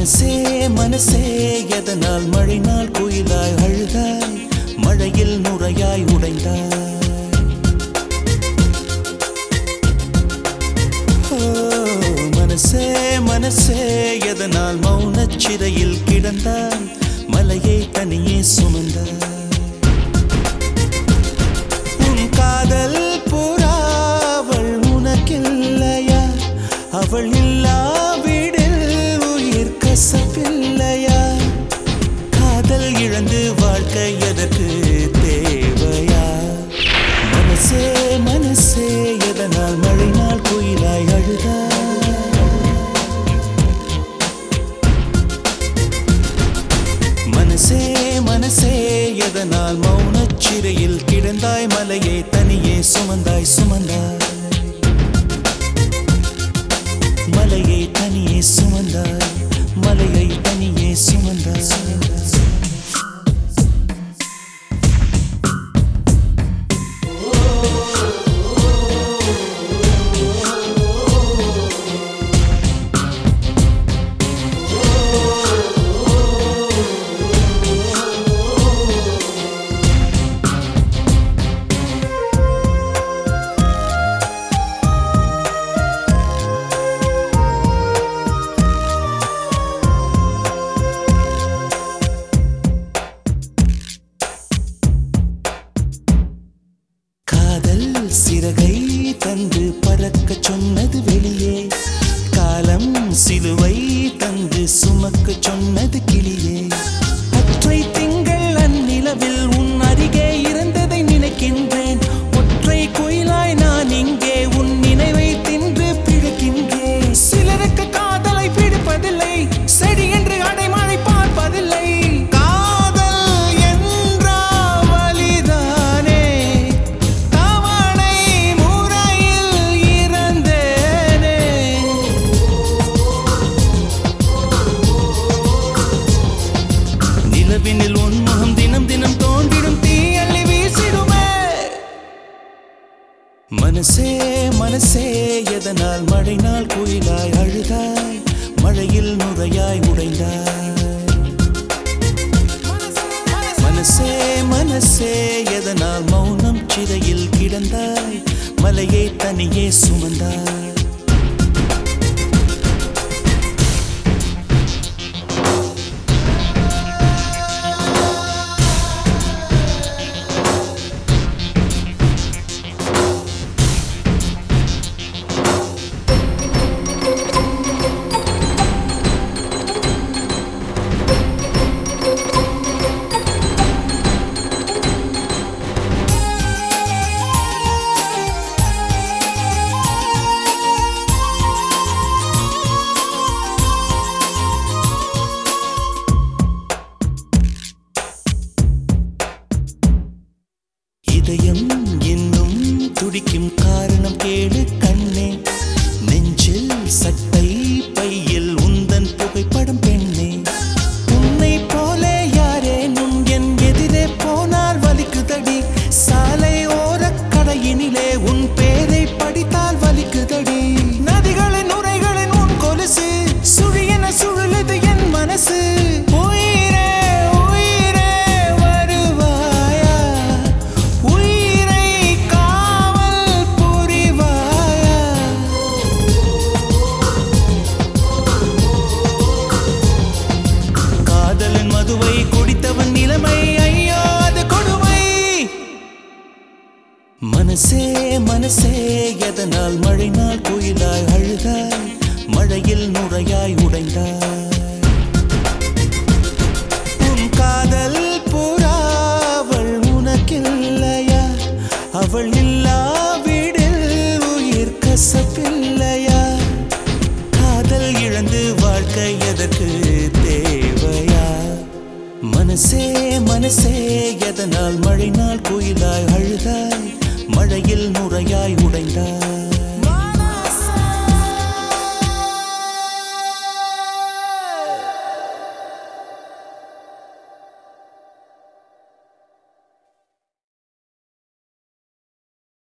மனசே மனசே எதனால் மழை நாள் குயிலாய் அழுதாய், மழையில் நுரையாய் உடைந்தாய். மனசே மனசே எதனால் மௌனச் சிறையில் கிடந்தாய், மலையை தனியே சுமந்தாய். உன் காதல் புறா அவள் உனக்கில்லையா? அவள் இல்லாவிடில் உயிர் கசப்பில்லையா? காதல் இழந்து வாழ்க்கை எதற்கு தேவையா? மனசே மனசே எதனால் மழை நாள் குயிலாய் அழுதாய். மனசே மனசே எதனால் மௌனச் சிறையில் கிடந்தாய், மலையை தனியே சுமந்தாய் சுமந்தாய். மலையை தனியே சுமந்தாய், மலையை தனியே சுமந்தாய். சிறகை தந்து பறக்க சொன்னது வெளியே, காலம் சிலுவை தந்து சுமக்க சொன்னது கிளியே. ஒற்றை திங்கள் அந்நிலவில் உன் அருகே இருந்ததை நினைக்கின்றேன். ஒற்றை குயிலாய் நான் இங்கே உன் நினைவை தின்று பிழைக்கின்றேன். சிலருக்கு காதலை பிடிப்பதில்லை, செடி என்று அடைமழை பார்ப்பதில்லை. நிலவினில் உன் முகம் தினம் தினம் தோன்றிடும், தீயள்ளி வீசிடுமே. மனசே மனசே எதனால் மழை நாள் குயிலாய் அழுதாய், மழையில் நுரையாய் உடைந்தாய். மனசே மனசே எதனால் மௌனம் சிறையில் கிடந்தாய், மலையை தனியே சுமந்தாய். இதயம் இன்னும் துடிக்கும் காரணம் கேளு கண்ணே. நெஞ்சில் சட்டை பையில் உந்தன் புகைப்படம் பெண்ணே. உன்னை போலே யாரேனும் என் எதிரே போனால் வலிக்குதடி. சாலை ஓரக் கடையினிலே உன் பேரை படித்தால் வலிக்குதடி. நதிகளின் உரைகளின் உன் கொலுசு சுழியென சுழலுது என் மனசு. மதுவை குடித்தவன் நிலைமை ஐயோ அது கொடுமை. மனசே மனசே எதனால் மழை நாள் குயிலாய் அழுதாய், மழையில் நுரையாய் உடைந்தாய். உன் காதல் புறா அவள் உனக்கில்லையா? அவள் இல்லாவிடில் உயிர் கசப்பில்லையா? காதல் இழந்து வாழ்க்கை எதற்கு தேவையா? மனசே மனசே எதனால் மழை நாள் குயிலாய் அழுதாய், மழையில் நுரையாய் உடைந்தாய்.